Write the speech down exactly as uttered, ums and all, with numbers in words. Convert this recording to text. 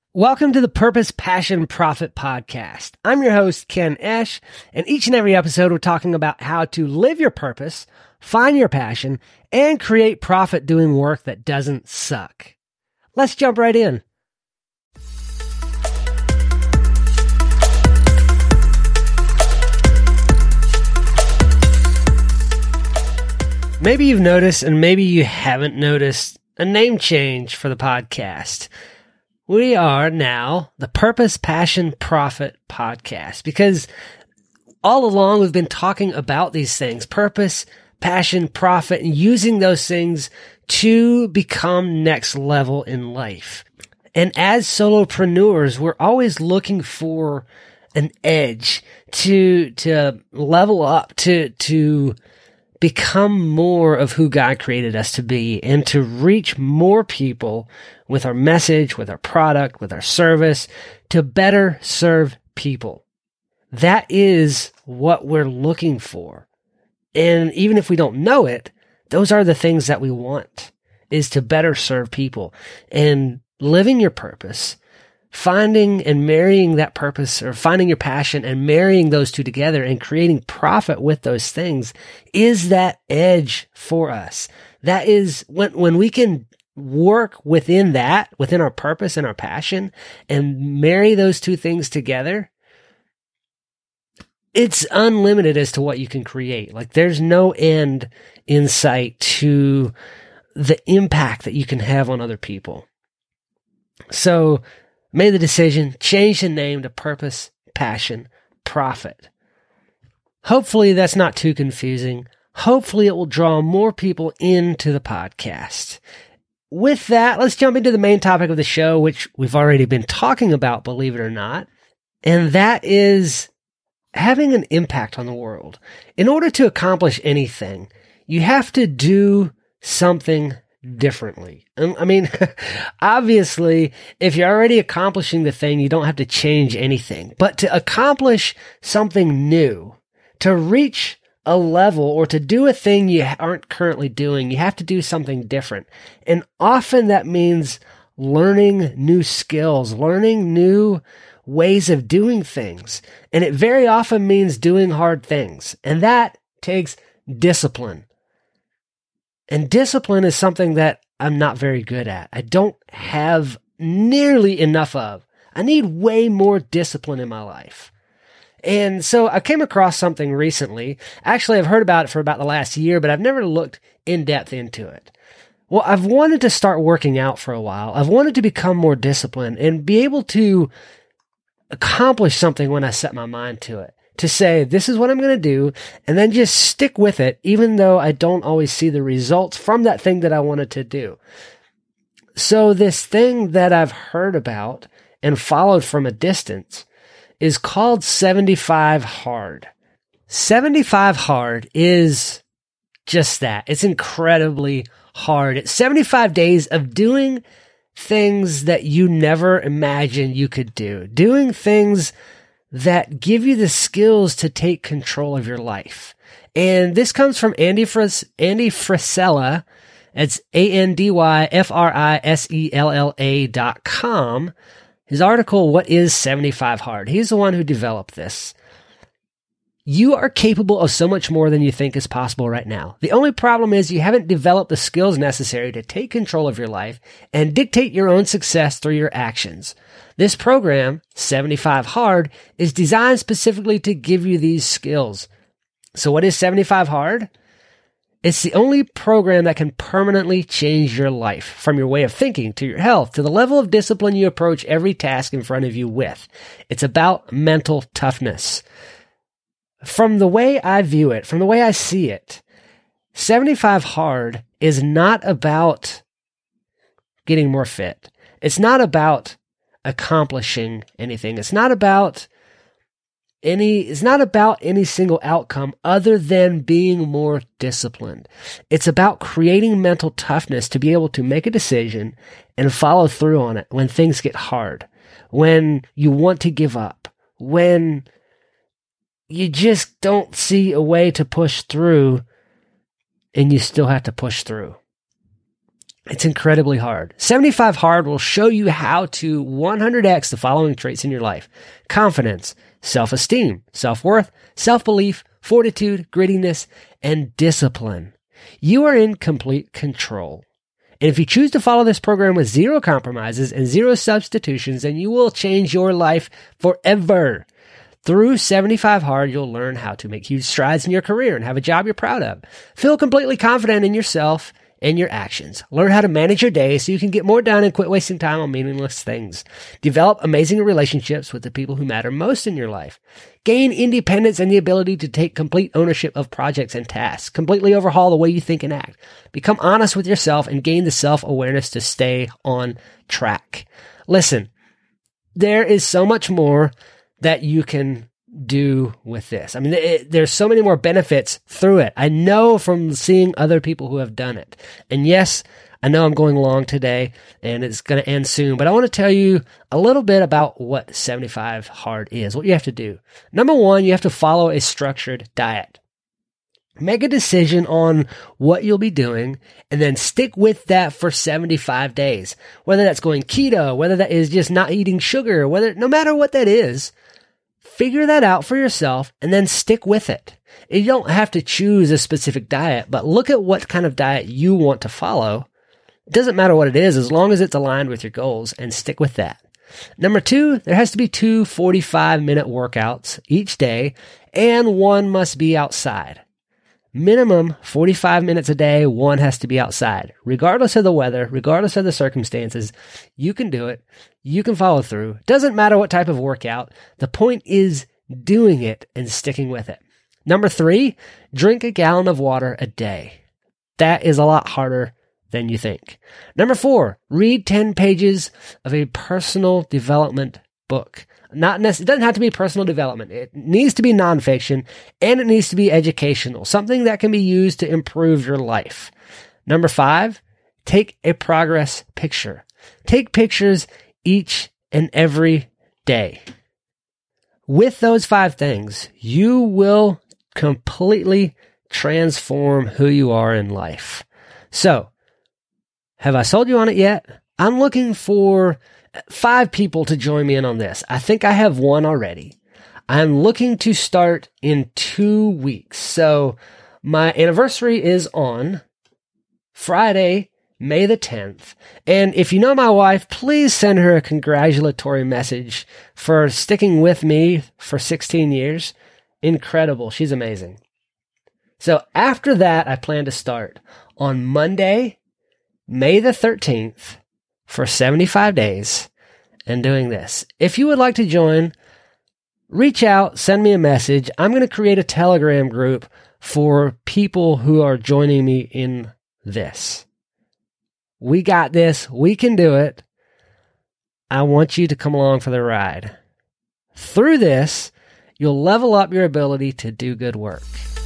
Welcome to the Purpose, Passion, Profit podcast. I'm your host, Ken Esch, and each and every episode we're talking about how to live your purpose, find your passion, and create profit doing work that doesn't suck. Let's jump right in. Maybe you've noticed, and maybe you haven't noticed, a name change for the podcast. We are now the Purpose, Passion, Profit podcast because all along we've been talking about these things, purpose, passion, profit, and using those things to become next level in life. And as solopreneurs, we're always looking for an edge to, to level up, to, to become more of who God created us to be and to reach more people with our message, with our product, with our service, to better serve people. That is what we're looking for. And even if we don't know it, those are the things that we want, is to better serve people. And living your purpose, finding and marrying that purpose, or finding your passion and marrying those two together and creating profit with those things, is that edge for us. That is when, when we can work within that, within our purpose and our passion, and marry those two things together, it's unlimited as to what you can create. Like, there's no end in sight to the impact that you can have on other people. So, made the decision, change the name to Purpose, Passion, Profit. Hopefully that's not too confusing. Hopefully it will draw more people into the podcast. With that, let's jump into the main topic of the show, which we've already been talking about, believe it or not. And that is having an impact on the world. In order to accomplish anything, you have to do something differently. I mean, obviously, if you're already accomplishing the thing, you don't have to change anything. But to accomplish something new, to reach a level or to do a thing you aren't currently doing, you have to do something different. And often that means learning new skills, learning new ways of doing things. And it very often means doing hard things. And that takes discipline. And discipline is something that I'm not very good at. I don't have nearly enough of. I need way more discipline in my life. And so I came across something recently. Actually, I've heard about it for about the last year, but I've never looked in depth into it. Well, I've wanted to start working out for a while. I've wanted to become more disciplined and be able to accomplish something when I set my mind to it. To say, this is what I'm going to do, and then just stick with it, even though I don't always see the results from that thing that I wanted to do. So this thing that I've heard about and followed from a distance is called seventy-five hard. seventy-five hard is just that. It's incredibly hard. It's seventy-five days of doing things that you never imagined you could do. Doing things that give you the skills to take control of your life. And this comes from Andy Fris- Andy Frisella. It's A N D Y F R I S E L L A dot com. His article, What is seventy-five hard? He's the one who developed this. You are capable of so much more than you think is possible right now. The only problem is you haven't developed the skills necessary to take control of your life and dictate your own success through your actions. This program, seventy-five hard, is designed specifically to give you these skills. So what is seventy-five hard? It's the only program that can permanently change your life, from your way of thinking to your health to the level of discipline you approach every task in front of you with. It's about mental toughness. From the way I view it, from the way I see it, seventy-five hard is not about getting more fit. It's not about accomplishing anything. It's not about any, it's not about any single outcome other than being more disciplined. It's about creating mental toughness to be able to make a decision and follow through on it when things get hard, when you want to give up, when you just don't see a way to push through and you still have to push through. It's incredibly hard. seventy-five hard will show you how to one hundred x the following traits in your life: confidence, self-esteem, self-worth, self-belief, fortitude, grittiness, and discipline. You are in complete control. And if you choose to follow this program with zero compromises and zero substitutions, then you will change your life forever. Through seventy-five hard, you'll learn how to make huge strides in your career and have a job you're proud of. Feel completely confident in yourself and your actions. Learn how to manage your day so you can get more done and quit wasting time on meaningless things. Develop amazing relationships with the people who matter most in your life. Gain independence and the ability to take complete ownership of projects and tasks. Completely overhaul the way you think and act. Become honest with yourself and gain the self-awareness to stay on track. Listen, there is so much more that you can do with this. I mean, it, there's so many more benefits through it. I know from seeing other people who have done it. And yes, I know I'm going long today and it's going to end soon, but I want to tell you a little bit about what seventy-five hard is, what you have to do. Number one, you have to follow a structured diet. Make a decision on what you'll be doing and then stick with that for seventy-five days. Whether that's going keto, whether that is just not eating sugar, whether, no matter what that is, figure that out for yourself and then stick with it. You don't have to choose a specific diet, but look at what kind of diet you want to follow. It doesn't matter what it is, as long as it's aligned with your goals, and stick with that. Number two, there has to be two forty-five minute workouts each day, and one must be outside. Minimum forty-five minutes a day, one has to be outside. Regardless of the weather, regardless of the circumstances, you can do it. You can follow through. Doesn't matter what type of workout. The point is doing it and sticking with it. Number three, drink a gallon of water a day. That is a lot harder than you think. Number four, read ten pages of a personal development book. Not necess- it doesn't have to be personal development. It needs to be nonfiction, and it needs to be educational, something that can be used to improve your life. Number five, take a progress picture. Take pictures each and every day. With those five things, you will completely transform who you are in life. So, have I sold you on it yet? I'm looking for five people to join me in on this. I think I have one already. I'm looking to start in two weeks. So my anniversary is on Friday, May the tenth. And if you know my wife, please send her a congratulatory message for sticking with me for sixteen years. Incredible. She's amazing. So after that, I plan to start on Monday, May the thirteenth, for seventy-five days and doing this. If you would like to join, reach out, send me a message. I'm going to create a Telegram group for people who are joining me in this. We got this. We can do it. I want you to come along for the ride. Through this, you'll level up your ability to do good work.